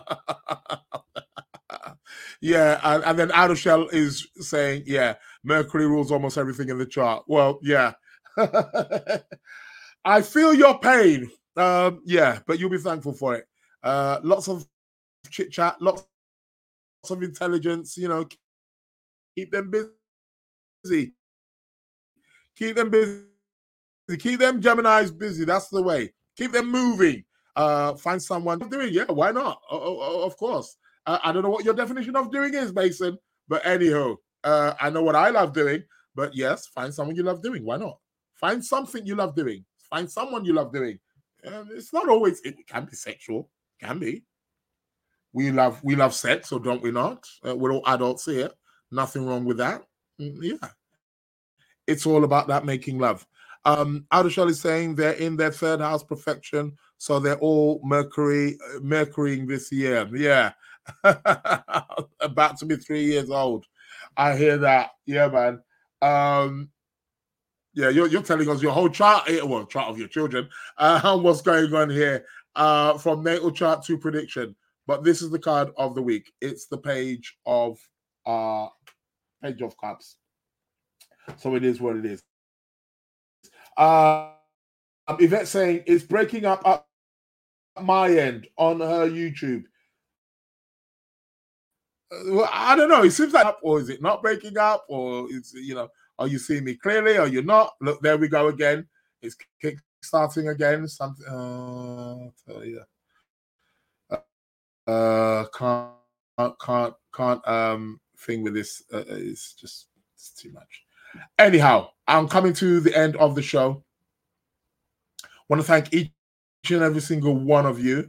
Yeah, and, and then Outer Shell is saying, yeah, Mercury rules almost everything in the chart. Well, yeah. I feel your pain. Um, yeah, but you'll be thankful for it. Uh, lots of chit-chat, lots of intelligence, you know, keep them busy. Keep them busy. Keep them Geminis busy. That's the way. Keep them moving. Uh, find someone doing. Yeah, why not? Oh, oh, of course. Uh, I don't know what your definition of doing is, Mason. But anyhow, uh, I know what I love doing. But yes, find someone you love doing. Why not? Find something you love doing. Find someone you love doing. Um, it's not always. It can be sexual. Can be. We love we love sex, or don't we not? Uh, we're all adults here. Nothing wrong with that. Mm, yeah. It's all about that making love. Um, Outer Shell is saying they're in their third house perfection, so they're all Mercury, uh, Mercurying this year. Yeah, about to be three years old. I hear that. Yeah, man. Um, yeah, you're, you're telling us your whole chart, well, chart of your children, uh, what's going on here uh, from natal chart to prediction. But this is the card of the week. It's the page of uh, page of cups. So it is what it is. Uh, Yvette saying it's breaking up at my end on her YouTube. Uh, well, I don't know. It seems like, or is it not breaking up, or it's, you know, are you seeing me clearly, or you're not? Look, there we go again. It's kick starting again. Something. Uh, tell you. Uh, can't can't can't um thing with this. Uh, it's just it's too much. Anyhow, I'm coming to the end of the show. Want to thank each and every single one of you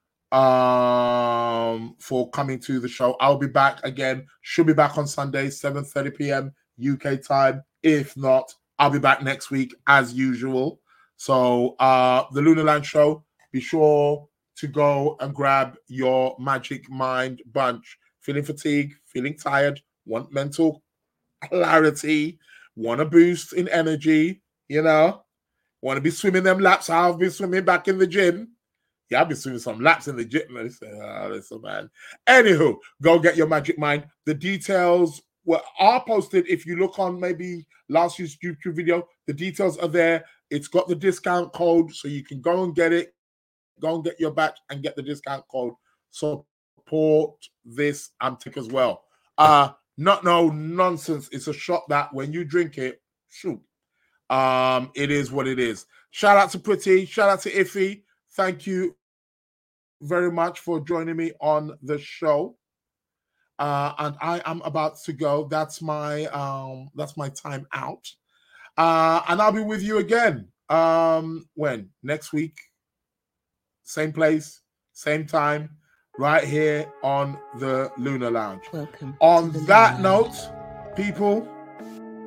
um, for coming to the show. I'll be back again. Should be back on Sunday, seven thirty p.m. U K time. If not, I'll be back next week as usual. So uh, the Lunar Land Show, be sure to go and grab your Magic Mind bunch. Feeling fatigued, feeling tired, want mental clarity, want a boost in energy, you know, want to be swimming them laps. I've been swimming back in the gym. Yeah, I've been swimming some laps in the gym. And say, oh, listen, man. Anywho, go get your Magic Mind. The details were are posted. If you look on maybe last year's YouTube video, the details are there. It's got the discount code, so you can go and get it. Go and get your batch and get the discount code. Support this Amtic as well. Uh, not no nonsense. It's a shot that when you drink it, shoot. Um, it is what it is. Shout out to Pretty. Shout out to Iffy. Thank you very much for joining me on the show. Uh, and I am about to go. That's my um, that's my time out. Uh, and I'll be with you again. Um, when? Next week. Same place, same time, right here on the Lunar Lounge. Welcome. On to the that Lunar note, people,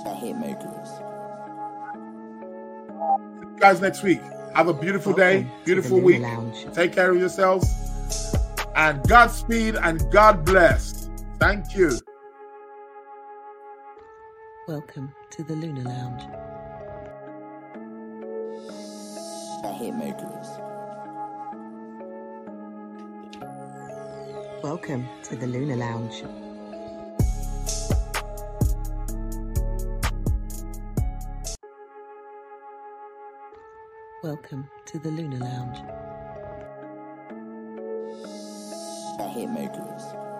The Hitmakers. See you guys next week. Have a beautiful day, Welcome to beautiful the Luna week. Lounge. Take care of yourselves. And Godspeed and God bless. Thank you. Welcome to the Luna Lounge. The Hitmakers. Welcome to the Luna Lounge. Welcome to the Luna Lounge. The Hitmakers.